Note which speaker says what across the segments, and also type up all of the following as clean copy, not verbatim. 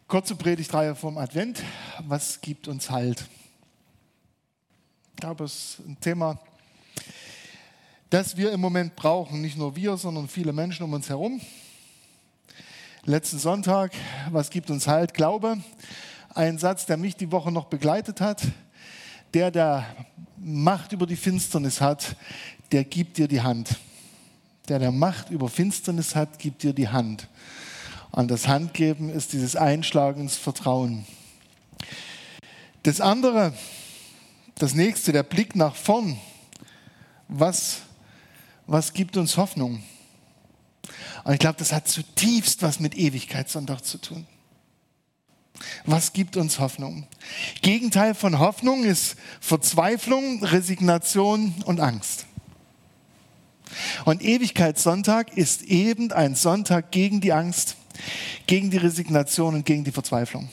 Speaker 1: Kurze Predigtreihe vom Advent. Was gibt uns Halt? Ich glaube, es ist ein Thema, das wir im Moment brauchen. Nicht nur wir, sondern viele Menschen um uns herum. Letzten Sonntag, was gibt uns Halt? Glaube. Ein Satz, der mich die Woche noch begleitet hat. Der Macht über die Finsternis hat, der gibt dir die Hand. Der Macht über Finsternis hat, gibt dir die Hand. Und das Handgeben ist dieses Einschlagen ins Vertrauen. Das andere, das nächste, der Blick nach vorn. Was gibt uns Hoffnung? Und ich glaube, das hat zutiefst was mit Ewigkeitssonntag zu tun. Was gibt uns Hoffnung? Gegenteil von Hoffnung ist Verzweiflung, Resignation und Angst. Und Ewigkeitssonntag ist eben ein Sonntag gegen die Angst, gegen die Resignation und gegen die Verzweiflung.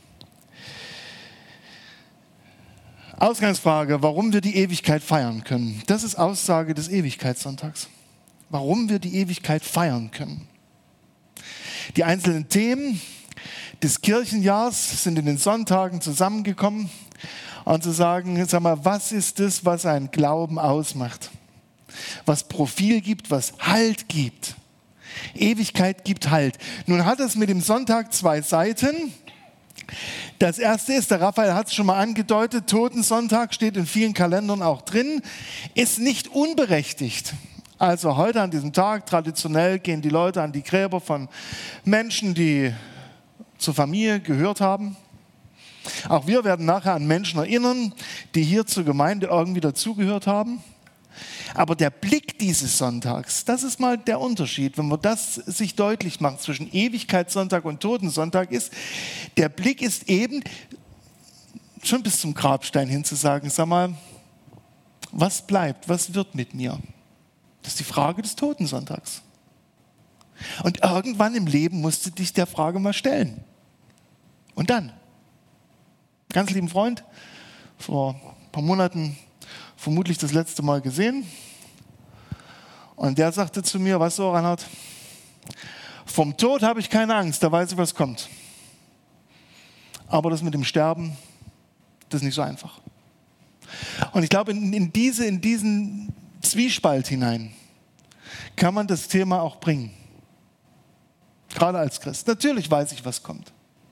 Speaker 1: Ausgangsfrage, warum wir die Ewigkeit feiern können. Das ist Aussage des Ewigkeitssonntags. Warum wir die Ewigkeit feiern können. Die einzelnen Themen des Kirchenjahrs sind in den Sonntagen zusammengekommen und zu sagen, sag mal, was ist das, was einen Glauben ausmacht? Was Profil gibt, was Halt gibt. Ewigkeit gibt Halt. Nun hat es mit dem Sonntag zwei Seiten. Das erste ist, der Raphael hat es schon mal angedeutet, Totensonntag steht in vielen Kalendern auch drin, ist nicht unberechtigt. Also heute an diesem Tag, traditionell gehen die Leute an die Gräber von Menschen, die zur Familie gehört haben. Auch wir werden nachher an Menschen erinnern, die hier zur Gemeinde irgendwie dazugehört haben. Aber der Blick dieses Sonntags, das ist mal der Unterschied, wenn man das sich deutlich macht zwischen Ewigkeitssonntag und Totensonntag ist, der Blick ist eben schon bis zum Grabstein hin zu sagen, sag mal, was bleibt, was wird mit mir? Das ist die Frage des Totensonntags. Und irgendwann im Leben musst du dich der Frage mal stellen. Und dann, ganz lieben Freund, vor ein paar Monaten vermutlich das letzte Mal gesehen. Und der sagte zu mir, weißt du, Reinhard, vom Tod habe ich keine Angst, da weiß ich, was kommt. Aber das mit dem Sterben, das ist nicht so einfach. Und ich glaube, in diesen Zwiespalt hinein kann man das Thema auch bringen. Gerade als Christ. Natürlich weiß ich, was kommt.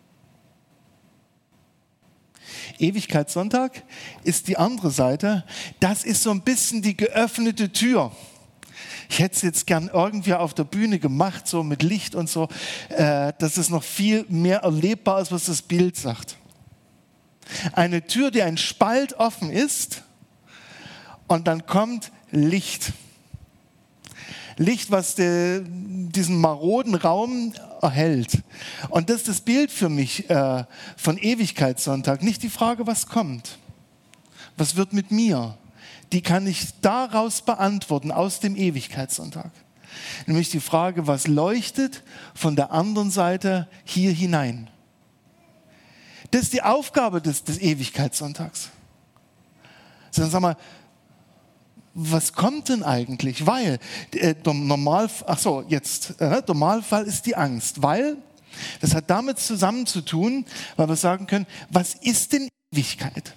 Speaker 1: Ewigkeitssonntag ist die andere Seite. Das ist so ein bisschen die geöffnete Tür. Ich hätte es jetzt gern irgendwie auf der Bühne gemacht, so mit Licht und so, dass es noch viel mehr erlebbar ist, was das Bild sagt. Eine Tür, die ein Spalt offen ist und dann kommt Licht. Licht, was diesen maroden Raum erhält. Und das ist das Bild für mich von Ewigkeitssonntag. Nicht die Frage, was kommt. Was wird mit mir? Die kann ich daraus beantworten, aus dem Ewigkeitssonntag. Nämlich die Frage, was leuchtet von der anderen Seite hier hinein? Das ist die Aufgabe des Ewigkeitssonntags. Dann sag mal, was kommt denn eigentlich? Weil der Normalfall ist die Angst, weil das hat damit zusammen zu tun, weil wir sagen können, was ist denn Ewigkeit?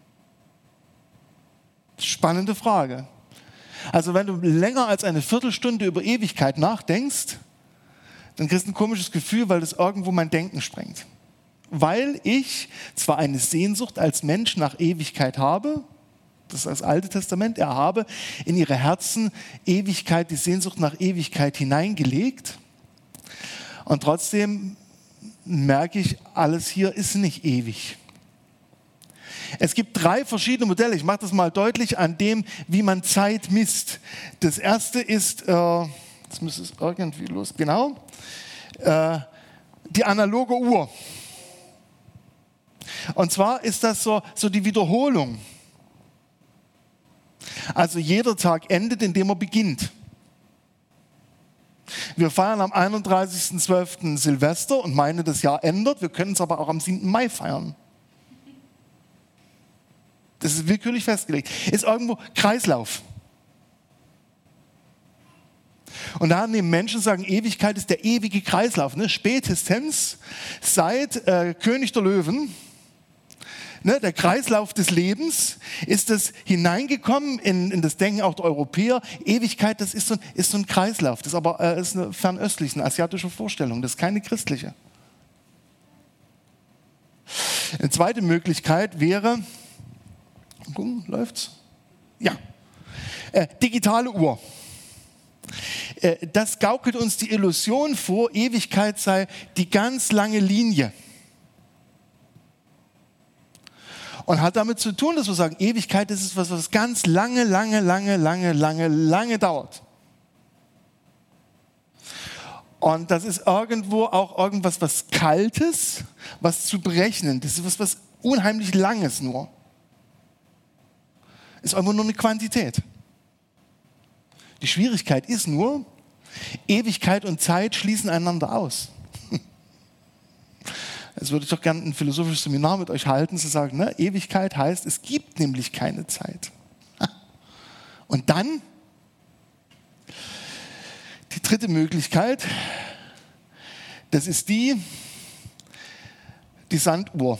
Speaker 1: Spannende Frage. Also wenn du länger als eine Viertelstunde über Ewigkeit nachdenkst, dann kriegst du ein komisches Gefühl, weil das irgendwo mein Denken sprengt. Weil ich zwar eine Sehnsucht als Mensch nach Ewigkeit habe, das ist das Alte Testament, er habe in ihre Herzen Ewigkeit, die Sehnsucht nach Ewigkeit hineingelegt. Und trotzdem merke ich, alles hier ist nicht ewig. Es gibt 3 verschiedene Modelle, ich mache das mal deutlich an dem, wie man Zeit misst. Das erste ist, jetzt müsste es irgendwie los, genau, die analoge Uhr. Und zwar ist das so die Wiederholung. Also jeder Tag endet, indem er beginnt. Wir feiern am 31.12. Silvester und meinen, das Jahr ändert. Wir können es aber auch am 7. Mai feiern. Das ist willkürlich festgelegt. Ist irgendwo Kreislauf. Und da nehmen Menschen, sagen, Ewigkeit ist der ewige Kreislauf. Ne? Spätestens seit König der Löwen, ne, der Kreislauf des Lebens, ist das hineingekommen in das Denken auch der Europäer. Ewigkeit, das ist so ein Kreislauf. Das ist aber ist eine fernöstliche, eine asiatische Vorstellung. Das ist keine christliche. Eine zweite Möglichkeit wäre, läuft's? Ja, digitale Uhr. Das gaukelt uns die Illusion vor, Ewigkeit sei die ganz lange Linie. Und hat damit zu tun, dass wir sagen, Ewigkeit ist etwas, was ganz lange dauert. Und das ist irgendwo auch irgendwas, was Kaltes, was zu berechnen. Das ist was unheimlich Langes nur. Ist irgendwo nur eine Quantität. Die Schwierigkeit ist nur, Ewigkeit und Zeit schließen einander aus. Jetzt würde ich doch gerne ein philosophisches Seminar mit euch halten, zu sagen, ne, Ewigkeit heißt, es gibt nämlich keine Zeit. Und dann, die dritte Möglichkeit, das ist die Sanduhr.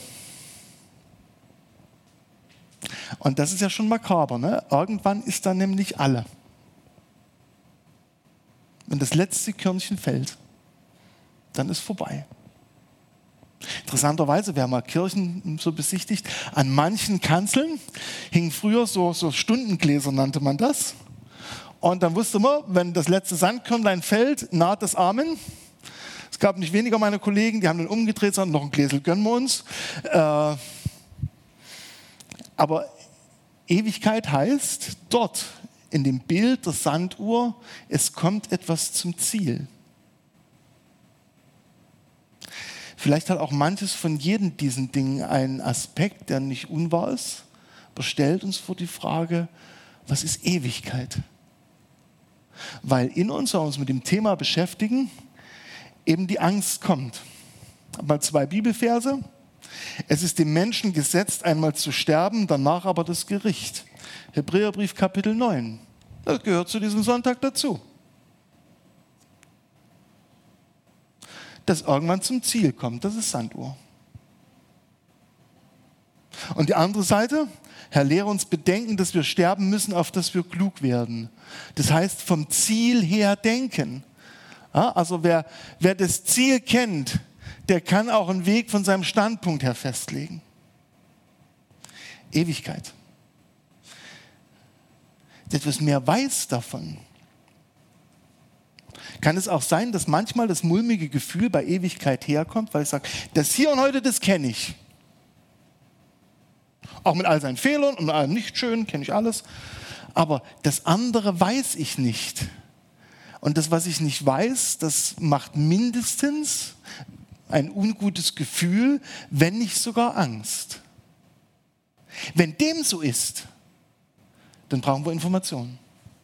Speaker 1: Und das ist ja schon makaber, ne? Irgendwann ist dann nämlich alle. Wenn das letzte Körnchen fällt, dann ist vorbei. Interessanterweise, wer mal Kirchen so besichtigt, an manchen Kanzeln hingen früher so Stundengläser, nannte man das. Und dann wusste man, wenn das letzte Sandkörnlein fällt, naht das Amen. Es gab nicht weniger meiner Kollegen, die haben dann umgedreht, sondern noch ein Gläsel gönnen wir uns. Aber Ewigkeit heißt, dort in dem Bild der Sanduhr, es kommt etwas zum Ziel. Vielleicht hat auch manches von jedem diesen Dingen einen Aspekt, der nicht unwahr ist, aber stellt uns vor die Frage, was ist Ewigkeit? Weil in uns, wenn wir uns mit dem Thema beschäftigen, eben die Angst kommt. Ich habe mal 2 Bibelverse. Es ist dem Menschen gesetzt, einmal zu sterben, danach aber das Gericht. Hebräerbrief Kapitel 9. Das gehört zu diesem Sonntag dazu. Das irgendwann zum Ziel kommt, das ist Sanduhr. Und die andere Seite, Herr, lehre uns bedenken, dass wir sterben müssen, auf dass wir klug werden. Das heißt, vom Ziel her denken. Ja, also wer das Ziel kennt, der kann auch einen Weg von seinem Standpunkt her festlegen. Ewigkeit. Der etwas mehr weiß davon. Kann es auch sein, dass manchmal das mulmige Gefühl bei Ewigkeit herkommt, weil ich sage, das Hier und Heute, das kenne ich. Auch mit all seinen Fehlern und allem Nichtschönen kenne ich alles. Aber das andere weiß ich nicht. Und das, was ich nicht weiß, das macht mindestens ein ungutes Gefühl, wenn nicht sogar Angst. Wenn dem so ist, dann brauchen wir Informationen.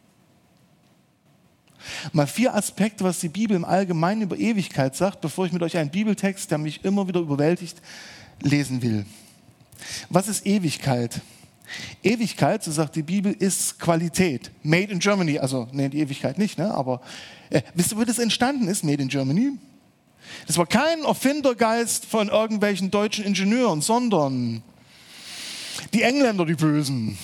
Speaker 1: Mal 4 Aspekte, was die Bibel im Allgemeinen über Ewigkeit sagt, bevor ich mit euch einen Bibeltext, der mich immer wieder überwältigt, lesen will. Was ist Ewigkeit? Ewigkeit, so sagt die Bibel, ist Qualität. Made in Germany, also die Ewigkeit nicht, ne? Aber wisst ihr, wo das entstanden ist, Made in Germany? Das war kein Erfindergeist von irgendwelchen deutschen Ingenieuren, sondern die Engländer, die Bösen.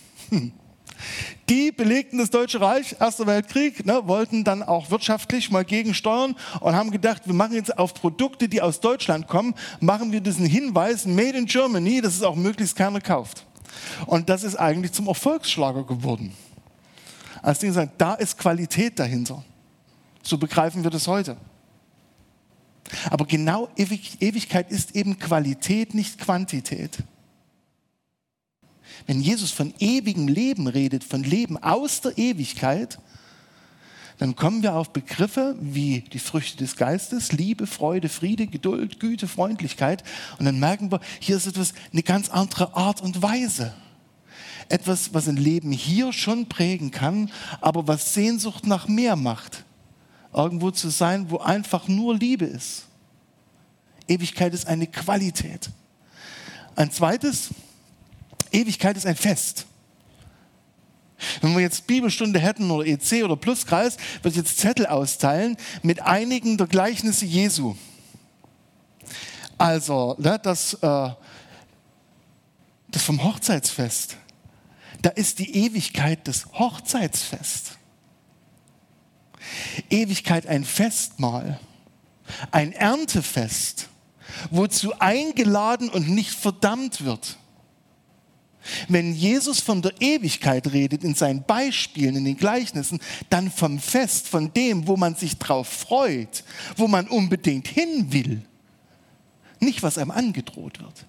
Speaker 1: Die belegten das Deutsche Reich, Erster Weltkrieg, ne, wollten dann auch wirtschaftlich mal gegensteuern und haben gedacht, wir machen jetzt auf Produkte, die aus Deutschland kommen, machen wir diesen Hinweis, Made in Germany, dass es auch möglichst keiner kauft. Und das ist eigentlich zum Erfolgsschlager geworden. Als die sagen, da ist Qualität dahinter. So begreifen wir das heute. Aber genau Ewigkeit ist eben Qualität, nicht Quantität. Wenn Jesus von ewigem Leben redet, von Leben aus der Ewigkeit, dann kommen wir auf Begriffe wie die Früchte des Geistes, Liebe, Freude, Friede, Geduld, Güte, Freundlichkeit. Und dann merken wir, hier ist etwas, eine ganz andere Art und Weise. Etwas, was ein Leben hier schon prägen kann, aber was Sehnsucht nach mehr macht. Irgendwo zu sein, wo einfach nur Liebe ist. Ewigkeit ist eine Qualität. Ein zweites, Ewigkeit ist ein Fest. Wenn wir jetzt Bibelstunde hätten oder EC oder Pluskreis, würde ich jetzt Zettel austeilen mit einigen der Gleichnisse Jesu. Also, das vom Hochzeitsfest. Da ist die Ewigkeit das Hochzeitsfest. Ewigkeit ein Festmahl, ein Erntefest, wozu eingeladen und nicht verdammt wird. Wenn Jesus von der Ewigkeit redet in seinen Beispielen, in den Gleichnissen, dann vom Fest, von dem, wo man sich drauf freut, wo man unbedingt hin will, nicht was einem angedroht wird.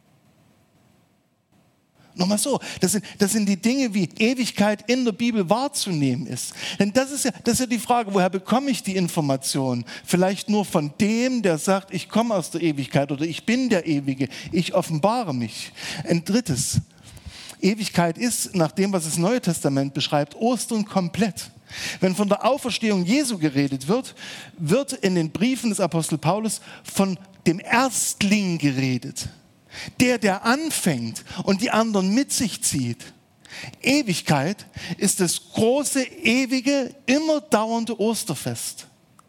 Speaker 1: Nochmal so, das sind die Dinge, wie Ewigkeit in der Bibel wahrzunehmen ist. Denn das ist ja die Frage, woher bekomme ich die Information? Vielleicht nur von dem, der sagt, ich komme aus der Ewigkeit oder ich bin der Ewige, ich offenbare mich. Ein drittes, Ewigkeit ist, nach dem, was das Neue Testament beschreibt, Ostern komplett. Wenn von der Auferstehung Jesu geredet wird, wird in den Briefen des Apostel Paulus von dem Erstling geredet. Der anfängt und die anderen mit sich zieht. Ewigkeit ist das große, ewige, immer dauernde Osterfest.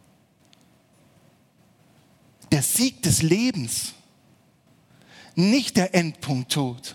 Speaker 1: Der Sieg des Lebens, nicht der Endpunkt Tod.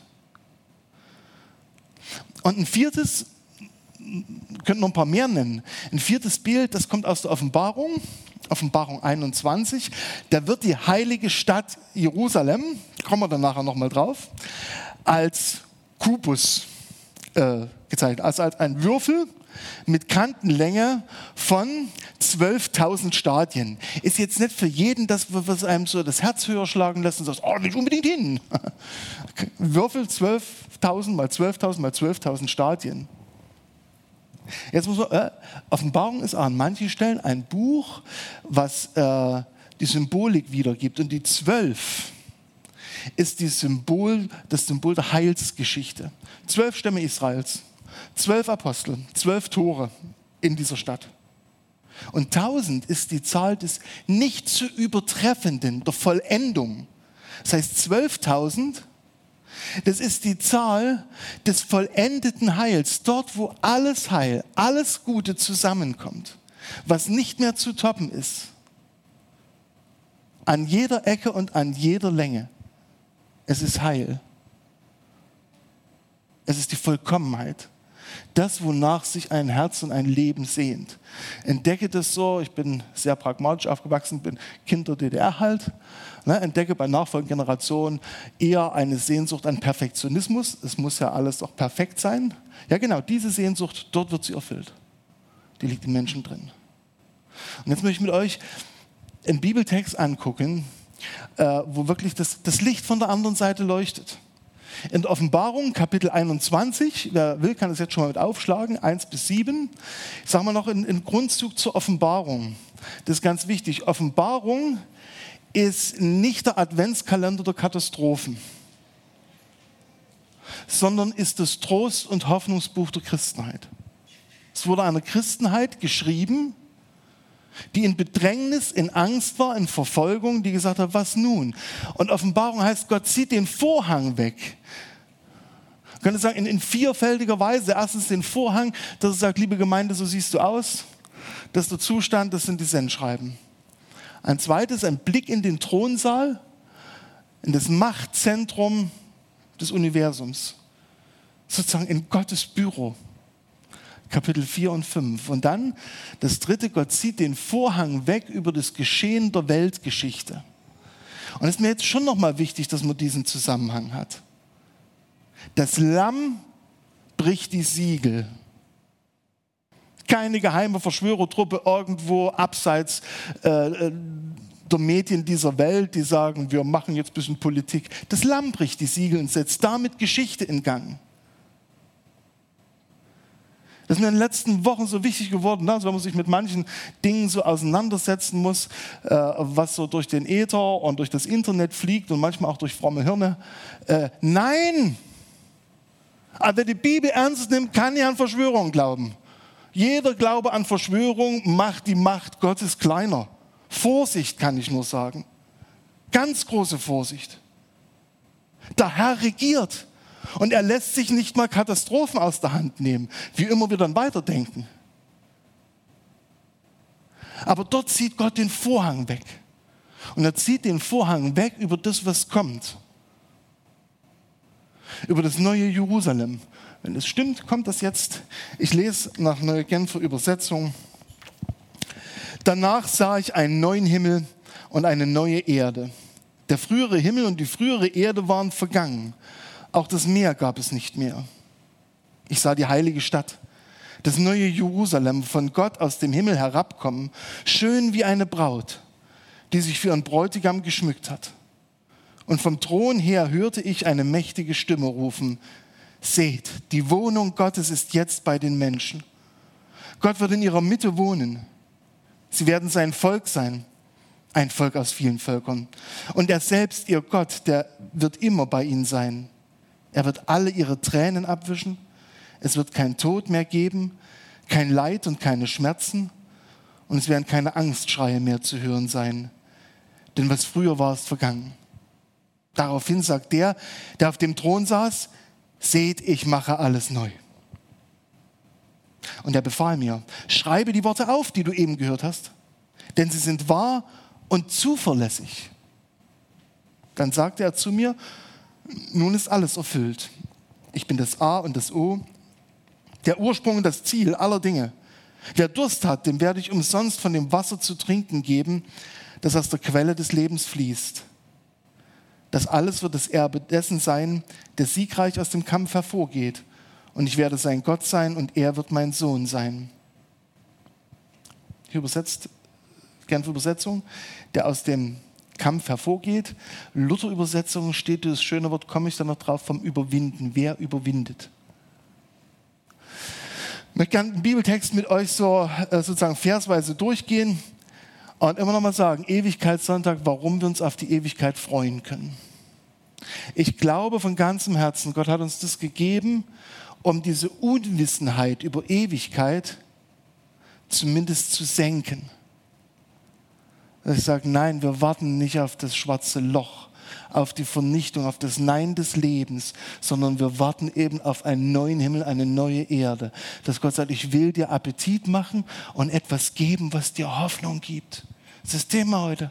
Speaker 1: Und ein viertes, könnt noch ein paar mehr nennen, ein viertes Bild, das kommt aus der Offenbarung 21, da wird die heilige Stadt Jerusalem, kommen wir dann nachher nochmal drauf, als Kubus gezeichnet, also als ein Würfel mit Kantenlänge von 12.000 Stadien. Ist jetzt nicht für jeden das, was einem so das Herz höher schlagen lässt und sagt, oh, will ich unbedingt hin. Würfel 12.000 mal 12.000 mal 12.000 Stadien. Jetzt muss man, Offenbarung ist an manchen Stellen ein Buch, was die Symbolik wiedergibt. Und die 12 ist das Symbol der Heilsgeschichte. 12 Stämme Israels, 12 Apostel, 12 Tore in dieser Stadt. Und 1000 ist die Zahl des nicht zu übertreffenden, der Vollendung. Das heißt 12.000, das ist die Zahl des vollendeten Heils, dort wo alles Heil, alles Gute zusammenkommt, was nicht mehr zu toppen ist. An jeder Ecke und an jeder Länge. Es ist Heil. Es ist die Vollkommenheit. Das, wonach sich ein Herz und ein Leben sehnt. Entdecke das so, ich bin sehr pragmatisch aufgewachsen, bin Kind der DDR halt, entdecke bei nachfolgenden Generationen eher eine Sehnsucht an Perfektionismus. Es muss ja alles doch perfekt sein. Ja genau, diese Sehnsucht, dort wird sie erfüllt. Die liegt im Menschen drin. Und jetzt möchte ich mit euch einen Bibeltext angucken, wo wirklich das Licht von der anderen Seite leuchtet. In der Offenbarung, Kapitel 21, wer will, kann das jetzt schon mal mit aufschlagen, 1-7. Ich sage mal noch einen Grundzug zur Offenbarung. Das ist ganz wichtig. Offenbarung ist nicht der Adventskalender der Katastrophen, sondern ist das Trost- und Hoffnungsbuch der Christenheit. Es wurde einer Christenheit geschrieben, die in Bedrängnis, in Angst war, in Verfolgung, die gesagt hat, was nun? Und Offenbarung heißt, Gott zieht den Vorhang weg. Man könnte sagen, in vierfältiger Weise. Erstens den Vorhang, dass er sagt, liebe Gemeinde, so siehst du aus. Das ist der Zustand, das sind die Sendschreiben. Ein zweites, ein Blick in den Thronsaal, in das Machtzentrum des Universums. Sozusagen in Gottes Büro. Kapitel 4 und 5. Und dann das dritte, Gott zieht den Vorhang weg über das Geschehen der Weltgeschichte. Und es ist mir jetzt schon nochmal wichtig, dass man diesen Zusammenhang hat. Das Lamm bricht die Siegel. Keine geheime Verschwörertruppe irgendwo abseits der Medien dieser Welt, die sagen, wir machen jetzt ein bisschen Politik. Das Lamm bricht die Siegel und setzt damit Geschichte in Gang. Das ist mir in den letzten Wochen so wichtig geworden, also wenn man sich mit manchen Dingen so auseinandersetzen muss, was so durch den Äther und durch das Internet fliegt und manchmal auch durch fromme Hirne. Nein! Aber wer die Bibel ernst nimmt, kann ja an Verschwörungen glauben. Jeder Glaube an Verschwörung macht die Macht Gottes kleiner. Vorsicht, kann ich nur sagen. Ganz große Vorsicht. Der Herr regiert. Und er lässt sich nicht mal Katastrophen aus der Hand nehmen, wie immer wir dann weiterdenken. Aber dort zieht Gott den Vorhang weg. Und er zieht den Vorhang weg über das, was kommt. Über das neue Jerusalem. Wenn es stimmt, kommt das jetzt. Ich lese nach Neue Genfer Übersetzung. Danach sah ich einen neuen Himmel und eine neue Erde. Der frühere Himmel und die frühere Erde waren vergangen. Auch das Meer gab es nicht mehr. Ich sah die heilige Stadt, das neue Jerusalem, von Gott aus dem Himmel herabkommen, schön wie eine Braut, die sich für ihren Bräutigam geschmückt hat. Und vom Thron her hörte ich eine mächtige Stimme rufen: Seht, die Wohnung Gottes ist jetzt bei den Menschen. Gott wird in ihrer Mitte wohnen. Sie werden sein Volk sein, ein Volk aus vielen Völkern. Und er selbst, ihr Gott, der wird immer bei ihnen sein. Er wird alle ihre Tränen abwischen. Es wird kein Tod mehr geben, kein Leid und keine Schmerzen. Und es werden keine Angstschreie mehr zu hören sein. Denn was früher war, ist vergangen. Daraufhin sagt der auf dem Thron saß: Seht, ich mache alles neu. Und er befahl mir: Schreibe die Worte auf, die du eben gehört hast, denn sie sind wahr und zuverlässig. Dann sagte er zu mir: Nun ist alles erfüllt. Ich bin das A und das O, der Ursprung und das Ziel aller Dinge. Wer Durst hat, dem werde ich umsonst von dem Wasser zu trinken geben, das aus der Quelle des Lebens fließt. Das alles wird das Erbe dessen sein, der siegreich aus dem Kampf hervorgeht. Und ich werde sein Gott sein und er wird mein Sohn sein. Hier übersetzt, Genfer Übersetzung, der aus dem Kampf hervorgeht. Luther-Übersetzung steht das schöne Wort, komme ich dann noch drauf, vom Überwinden. Wer überwindet? Ich möchte gerne einen Bibeltext mit euch so sozusagen versweise durchgehen und immer noch mal sagen, Ewigkeitssonntag, warum wir uns auf die Ewigkeit freuen können. Ich glaube von ganzem Herzen, Gott hat uns das gegeben, um diese Unwissenheit über Ewigkeit zumindest zu senken. Dass ich sage, nein, wir warten nicht auf das schwarze Loch, auf die Vernichtung, auf das Nein des Lebens, sondern wir warten eben auf einen neuen Himmel, eine neue Erde. Dass Gott sagt, ich will dir Appetit machen und etwas geben, was dir Hoffnung gibt. Das ist das Thema heute.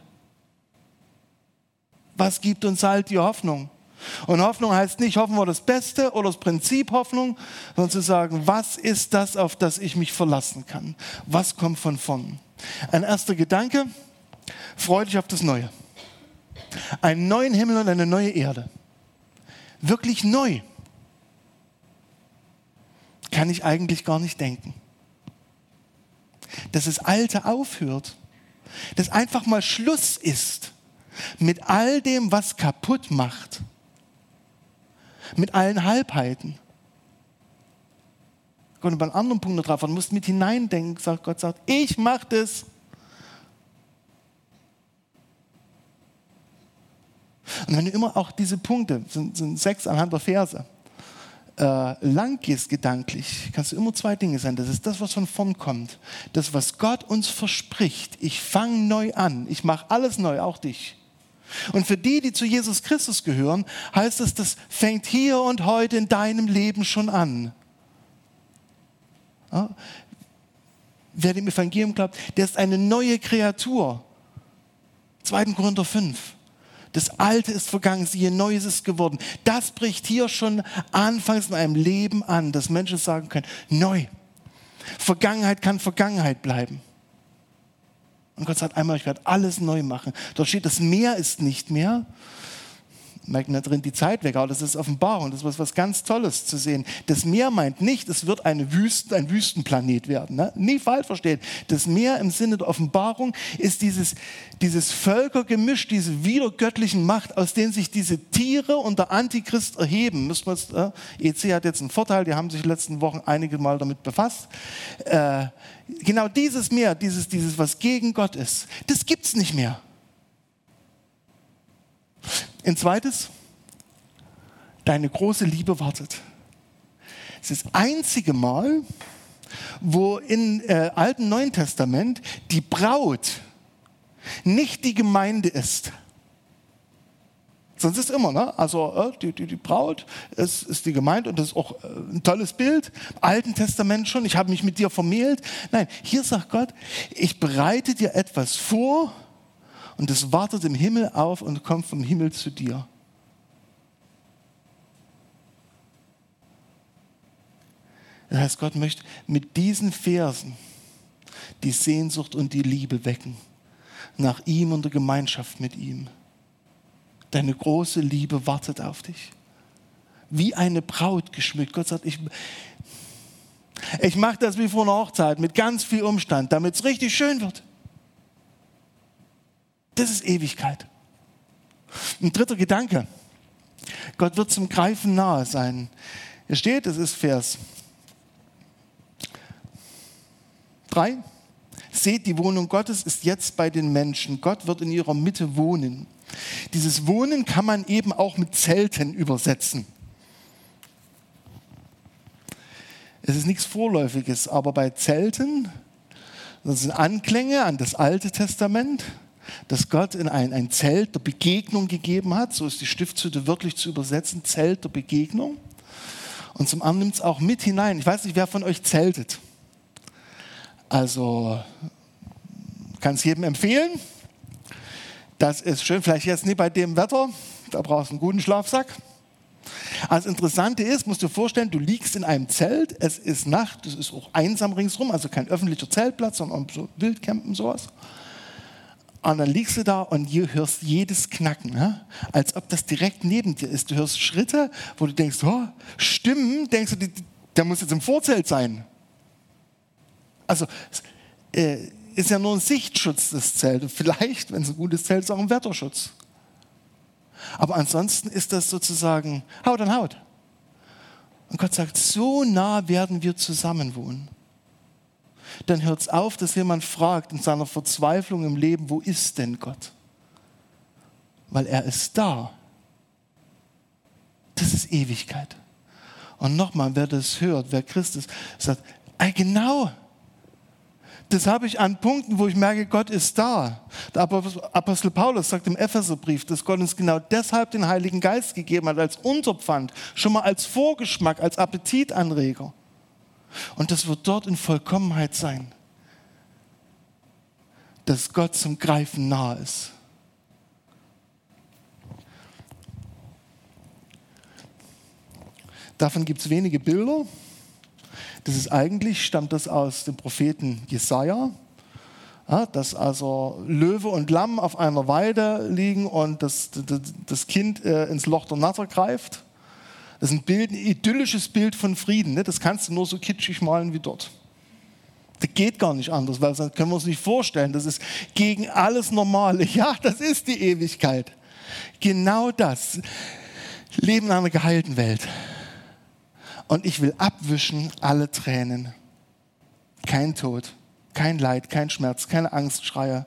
Speaker 1: Was gibt uns halt die Hoffnung? Und Hoffnung heißt nicht, hoffen wir das Beste oder das Prinzip Hoffnung, sondern zu sagen, was ist das, auf das ich mich verlassen kann? Was kommt von vorn? Ein erster Gedanke: Freu dich auf das Neue. Einen neuen Himmel und eine neue Erde. Wirklich neu. Kann ich eigentlich gar nicht denken. Dass das Alte aufhört. Dass einfach mal Schluss ist mit all dem, was kaputt macht. Mit allen Halbheiten. Und bei einem anderen Punkt noch drauf, man muss mit hineindenken, Gott sagt, ich mache das. Und wenn du immer auch diese Punkte, sind 6 anhand der Verse, lang gehst gedanklich, kannst du immer 2 Dinge sein. Das ist das, was von vorn kommt. Das, was Gott uns verspricht. Ich fange neu an. Ich mache alles neu, auch dich. Und für die, die zu Jesus Christus gehören, heißt es, das fängt hier und heute in deinem Leben schon an. Ja? Wer dem Evangelium glaubt, der ist eine neue Kreatur. 2. Korinther 5. Das Alte ist vergangen, siehe, Neues ist geworden. Das bricht hier schon anfangs in einem Leben an, dass Menschen sagen können, neu. Vergangenheit kann Vergangenheit bleiben. Und Gott sagt einmal, ich werde alles neu machen. Dort steht, das Meer ist nicht mehr. Merkt da drin die Zeit weg, aber das ist Offenbarung, das ist was ganz Tolles zu sehen. Das Meer meint nicht, es wird ein Wüstenplanet werden. Ne? Nie falsch verstehen. Das Meer im Sinne der Offenbarung ist dieses Völkergemisch, diese wiedergöttlichen Macht, aus denen sich diese Tiere und der Antichrist erheben. EC hat jetzt einen Vorteil, die haben sich in den letzten Wochen einige Mal damit befasst. Genau dieses Meer, dieses was gegen Gott ist, das gibt es nicht mehr. Ein zweites, deine große Liebe wartet. Es ist das einzige Mal, wo im Alten Neuen Testament die Braut nicht die Gemeinde ist, Sonst ist immer, ne? Also die Braut ist die Gemeinde und das ist auch ein tolles Bild. Im Alten Testament schon, ich habe mich mit dir vermählt. Nein, hier sagt Gott, ich bereite dir etwas vor und es wartet im Himmel auf und kommt vom Himmel zu dir. Das heißt, Gott möchte mit diesen Versen die Sehnsucht und die Liebe wecken nach ihm und der Gemeinschaft mit ihm. Deine große Liebe wartet auf dich. Wie eine Braut geschmückt. Gott sagt, ich mache das wie vor einer Hochzeit mit ganz viel Umstand, damit es richtig schön wird. Das ist Ewigkeit. Ein dritter Gedanke. Gott wird zum Greifen nahe sein. Hier steht, das ist Vers 3. Seht, die Wohnung Gottes ist jetzt bei den Menschen. Gott wird in ihrer Mitte wohnen. Dieses Wohnen kann man eben auch mit Zelten übersetzen. Es ist nichts Vorläufiges, aber bei Zelten, das sind Anklänge an das Alte Testament, dass Gott in ein Zelt der Begegnung gegeben hat. So ist die Stiftshütte wirklich zu übersetzen, Zelt der Begegnung. Und zum anderen nimmt es auch mit hinein. Ich weiß nicht, wer von euch zeltet. Also, kann es jedem empfehlen. Das ist schön, vielleicht jetzt nicht bei dem Wetter, da brauchst du einen guten Schlafsack. Also das Interessante ist, musst du dir vorstellen, du liegst in einem Zelt, es ist Nacht, es ist auch einsam ringsrum, also kein öffentlicher Zeltplatz, sondern so Wildcampen, sowas. Und dann liegst du da und hörst jedes Knacken, ne? Als ob das direkt neben dir ist. Du hörst Schritte, wo du denkst, oh, Stimmen, denkst du, der muss jetzt im Vorzelt sein. Also ist ja nur ein Sichtschutz, das Zelt. Und vielleicht, wenn es ein gutes Zelt ist, auch ein Wetterschutz. Aber ansonsten ist das sozusagen Haut an Haut. Und Gott sagt, so nah werden wir zusammen wohnen. Dann hört es auf, dass jemand fragt in seiner Verzweiflung im Leben, wo ist denn Gott? Weil er ist da. Das ist Ewigkeit. Und nochmal, wer das hört, wer Christ ist, sagt, genau, das habe ich an Punkten, wo ich merke, Gott ist da. Der Apostel Paulus sagt im Epheserbrief, dass Gott uns genau deshalb den Heiligen Geist gegeben hat, als Unterpfand, schon mal als Vorgeschmack, als Appetitanreger. Und das wird dort in Vollkommenheit sein, dass Gott zum Greifen nahe ist. Davon gibt es wenige Bilder. Das ist eigentlich, stammt das aus dem Propheten Jesaja, ja, dass also Löwe und Lamm auf einer Weide liegen und das Kind ins Loch der Natter greift. Das ist ein idyllisches Bild von Frieden. Ne? Das kannst du nur so kitschig malen wie dort. Das geht gar nicht anders, weil sonst können wir uns nicht vorstellen. Das ist gegen alles Normale. Ja, das ist die Ewigkeit. Genau das. Leben in einer geheilten Welt. Und ich will abwischen alle Tränen. Kein Tod, kein Leid, kein Schmerz, keine Angstschreie.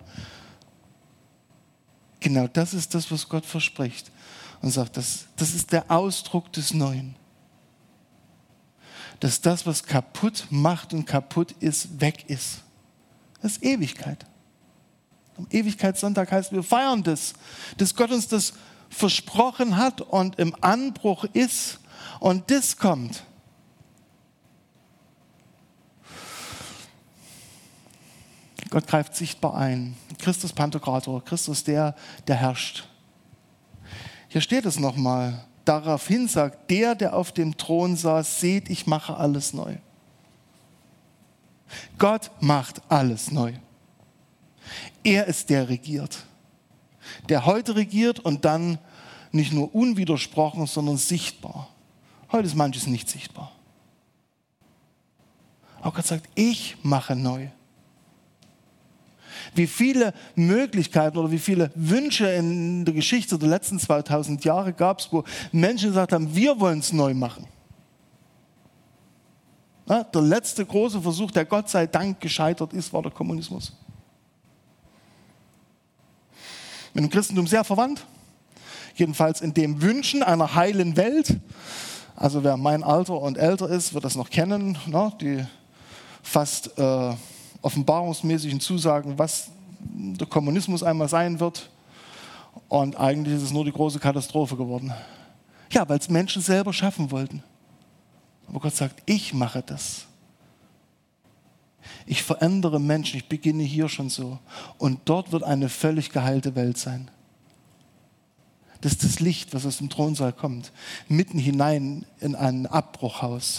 Speaker 1: Genau das ist das, was Gott verspricht. Und sagt, das ist der Ausdruck des Neuen. Dass das, was kaputt macht und kaputt ist, weg ist. Das ist Ewigkeit. Am Ewigkeitssonntag heißt, wir feiern das, dass Gott uns das versprochen hat und im Anbruch ist. Und das kommt. Gott greift sichtbar ein. Christus Pantokrator, Christus der herrscht. Hier steht es nochmal. Daraufhin sagt der auf dem Thron saß, seht, ich mache alles neu. Gott macht alles neu. Er ist der regiert. Der heute regiert und dann nicht nur unwidersprochen, sondern sichtbar. Heute ist manches nicht sichtbar. Aber Gott sagt, ich mache neu. Wie viele Möglichkeiten oder wie viele Wünsche in der Geschichte der letzten 2000 Jahre gab es, wo Menschen gesagt haben, wir wollen es neu machen. Ja, der letzte große Versuch, der Gott sei Dank gescheitert ist, war der Kommunismus. Mit dem Christentum sehr verwandt. Jedenfalls in dem Wünschen einer heilen Welt. Also wer mein Alter und älter ist, wird das noch kennen. Ne? Die fast offenbarungsmäßigen Zusagen, was der Kommunismus einmal sein wird. Und eigentlich ist es nur die große Katastrophe geworden. Ja, weil es Menschen selber schaffen wollten. Aber Gott sagt, ich mache das. Ich verändere Menschen, ich beginne hier schon so. Und dort wird eine völlig geheilte Welt sein. Das ist das Licht, was aus dem Thronsaal kommt, mitten hinein in ein Abbruchhaus.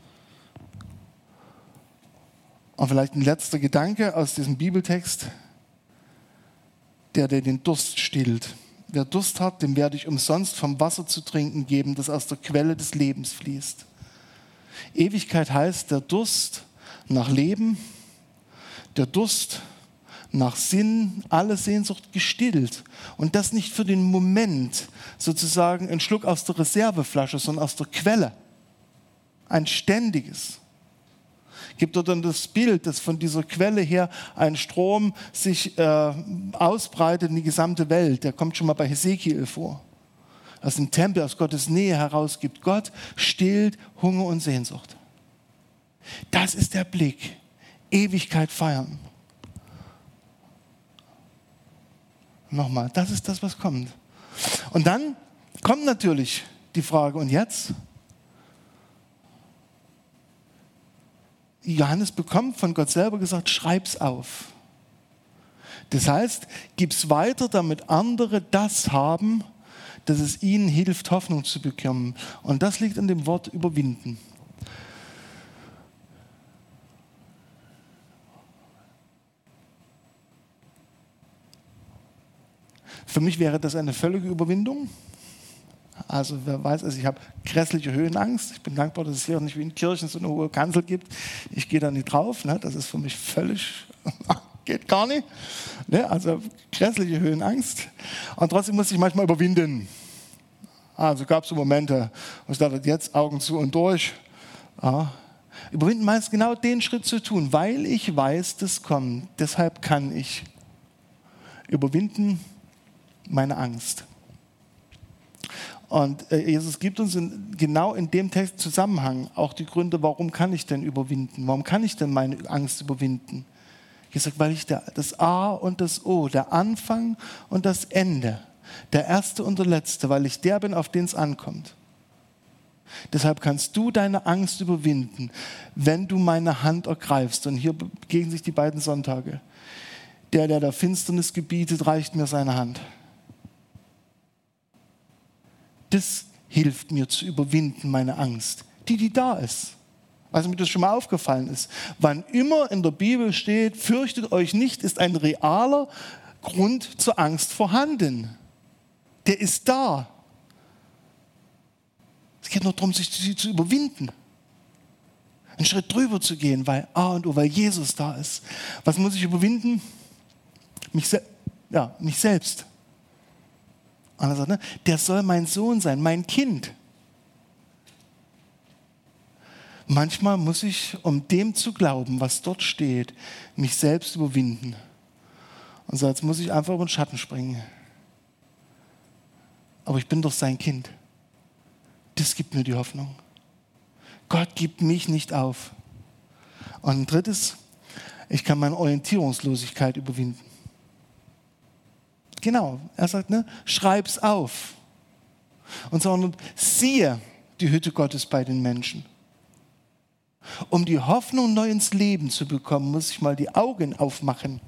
Speaker 1: Und vielleicht ein letzter Gedanke aus diesem Bibeltext, der den Durst stillt. Wer Durst hat, dem werde ich umsonst vom Wasser zu trinken geben, das aus der Quelle des Lebens fließt. Ewigkeit heißt der Durst nach Leben, der Durst nach Sinn, alle Sehnsucht gestillt. Und das nicht für den Moment, sozusagen ein Schluck aus der Reserveflasche, sondern aus der Quelle. Ein ständiges. Gibt dort dann das Bild, dass von dieser Quelle her ein Strom sich ausbreitet in die gesamte Welt. Der kommt schon mal bei Hesekiel vor. Aus dem Tempel, aus Gottes Nähe heraus gibt Gott, stillt Hunger und Sehnsucht. Das ist der Blick. Ewigkeit feiern. Nochmal, das ist das, was kommt. Und dann kommt natürlich die Frage, und jetzt? Johannes bekommt von Gott selber gesagt, schreib's auf. Das heißt, gib's weiter, damit andere das haben, dass es ihnen hilft, Hoffnung zu bekommen. Und das liegt in dem Wort überwinden. Für mich wäre das eine völlige Überwindung. Also wer weiß, ich habe grässliche Höhenangst. Ich bin dankbar, dass es hier nicht wie in Kirchen so eine hohe Kanzel gibt. Ich gehe da nicht drauf. Ne? Das ist für mich völlig, geht gar nicht. Ne? Also grässliche Höhenangst. Und trotzdem muss ich manchmal überwinden. Also gab es so Momente, wo ich dachte, jetzt Augen zu und durch. Ja. Überwinden meist genau den Schritt zu tun, weil ich weiß, das kommt. Deshalb kann ich überwinden meine Angst. Und Jesus gibt uns genau in dem Text Zusammenhang auch die Gründe, warum kann ich denn überwinden? Warum kann ich denn meine Angst überwinden? Jesus sagt, weil ich das A und das O, der Anfang und das Ende, der Erste und der Letzte, weil ich der bin, auf den es ankommt. Deshalb kannst du deine Angst überwinden, wenn du meine Hand ergreifst. Und hier begegnen sich die beiden Sonntage. Der Finsternis gebietet, reicht mir seine Hand. Das hilft mir zu überwinden, meine Angst, die da ist. Also mir das schon mal aufgefallen ist. Wann immer in der Bibel steht, fürchtet euch nicht, ist ein realer Grund zur Angst vorhanden. Der ist da. Es geht nur darum, sie zu überwinden. Einen Schritt drüber zu gehen, weil weil Jesus da ist. Was muss ich überwinden? Mich selbst. Und er sagt, ne, der soll mein Sohn sein, mein Kind. Manchmal muss ich, um dem zu glauben, was dort steht, mich selbst überwinden. Und so, jetzt muss ich einfach über den Schatten springen. Aber ich bin doch sein Kind. Das gibt mir die Hoffnung. Gott gibt mich nicht auf. Und ein drittes, ich kann meine Orientierungslosigkeit überwinden. Genau, er sagt, ne, schreib's auf. Und sondern siehe die Hütte Gottes bei den Menschen. Um die Hoffnung neu ins Leben zu bekommen, muss ich mal die Augen aufmachen.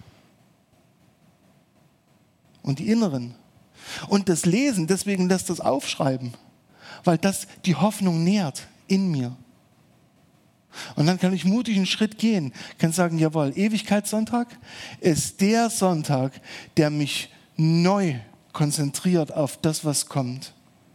Speaker 1: Und die inneren. Und das Lesen, deswegen lässt das aufschreiben. Weil das die Hoffnung nährt in mir. Und dann kann ich mutig einen Schritt gehen, kann sagen, jawohl, Ewigkeitssonntag ist der Sonntag, der mich neu konzentriert auf das, was kommt.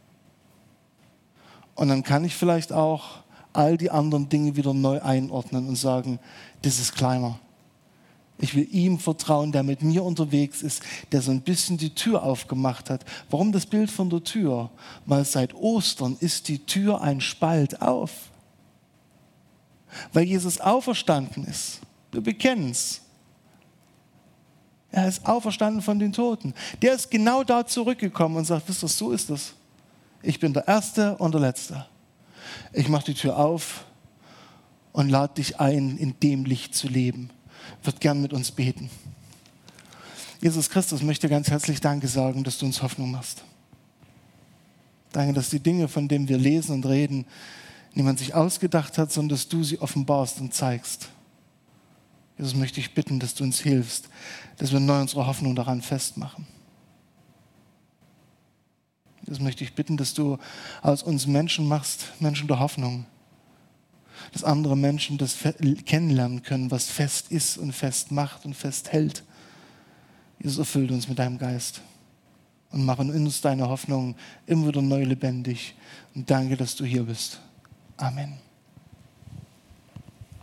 Speaker 1: Und dann kann ich vielleicht auch all die anderen Dinge wieder neu einordnen und sagen, das ist kleiner. Ich will ihm vertrauen, der mit mir unterwegs ist, der so ein bisschen die Tür aufgemacht hat. Warum das Bild von der Tür? Weil seit Ostern ist die Tür ein Spalt auf. Weil Jesus auferstanden ist. Wir bekennen es. Er ist auferstanden von den Toten. Der ist genau da zurückgekommen und sagt, wisst ihr, so ist es. Ich bin der Erste und der Letzte. Ich mache die Tür auf und lade dich ein, in dem Licht zu leben. Ich würde gern mit uns beten. Jesus Christus möchte ganz herzlich Danke sagen, dass du uns Hoffnung machst. Danke, dass die Dinge, von denen wir lesen und reden, niemand sich ausgedacht hat, sondern dass du sie offenbarst und zeigst. Jesus, möchte ich bitten, dass du uns hilfst, dass wir neu unsere Hoffnung daran festmachen. Jesus, möchte ich bitten, dass du aus uns Menschen machst, Menschen der Hoffnung. Dass andere Menschen das kennenlernen können, was fest ist und fest macht und fest hält. Jesus, erfüllt uns mit deinem Geist und mache in uns deine Hoffnung immer wieder neu lebendig. Und danke, dass du hier bist. Amen.